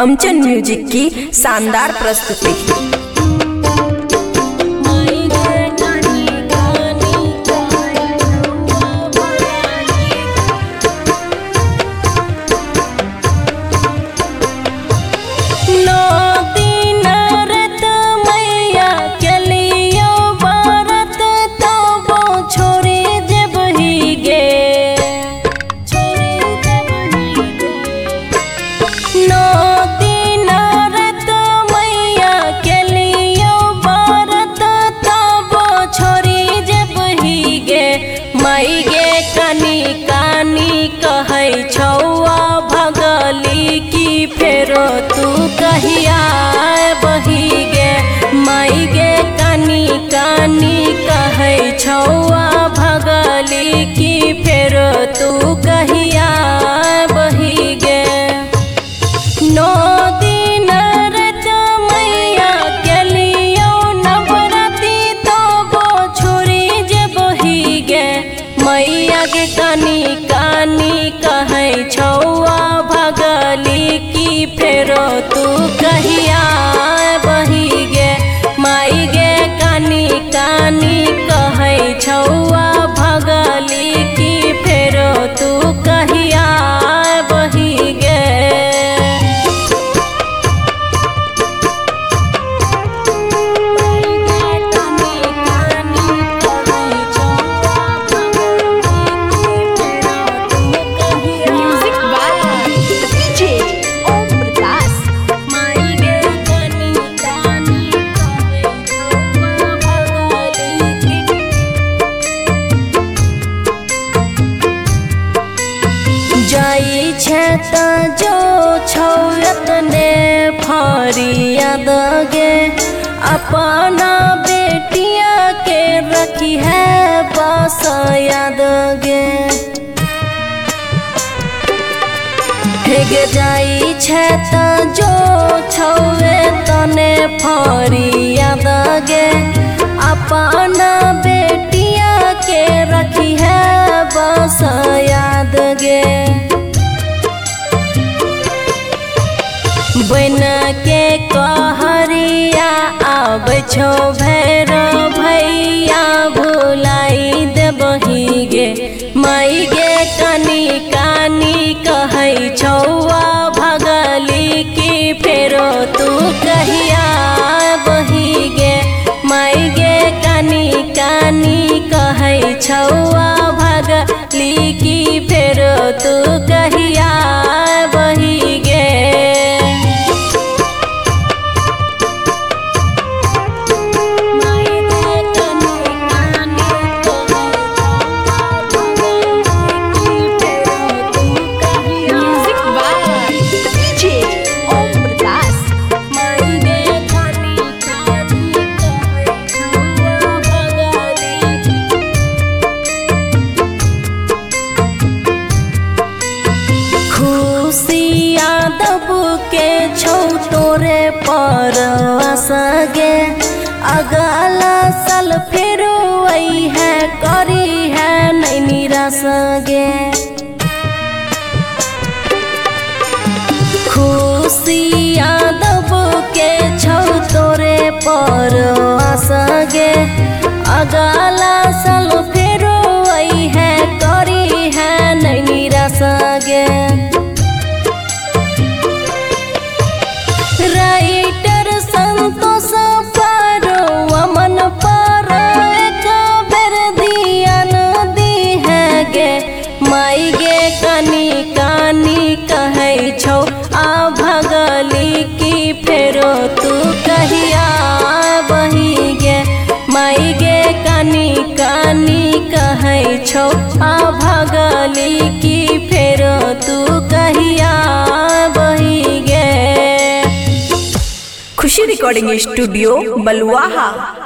अमचन music की शानदार प्रस्तुति। माई गे कानी कानी कहै छौआ भगली की फेरो तू कहिया बही गे। माई गे कानी कानी कहै छौआ भगली की फेरो तू कहिया बही गे। नो दिन रत मैया केलियो नवराती तो वो छोरी जे बही गे। मैया गे कानी कानी कहै छौआ भगली की फेरो तू कहिया बही गे। माई गे कानी कानी कहै छौआ भगली की फेरो तू कहिया बही गे। जाई छे त जो छौत ने फरियाद गे। अपना बेटिया के रखी है बस याद गे। हेगे जाई छे त जो छौए तने फरियाद गे। अपना बेटिया के रखी है बस याद गे। बन के कहरिया आब छो भैरो भैया भुलाई देबही गे। माई गे कानी कानी कहै छौआ भगली की फेरो तू कहिया बही गे। माई गे कानी कानी कहै छौआ भगली की फेरो तू कहिया बही गे। के छौ तोरे पर आसगे। अगला साल फिर वही है करी है नहीं निराश गे। खुशी यादव के छौ तोरे पर आसगे। अगला साल फिर वही है करी है नहीं निराश गे। राइटर संतोष पारो अमन पर एक बेर ध्यान दी है गे। माई गे कानी कानी कहै छौ आ भगली की फेरो तू कहिया बही गे। माई गे कानी कानी कहै छौ आ भगली की फेरो तू कहिया बही गे। खुशी रिकॉर्डिंग स्टूडियो बलुआहा।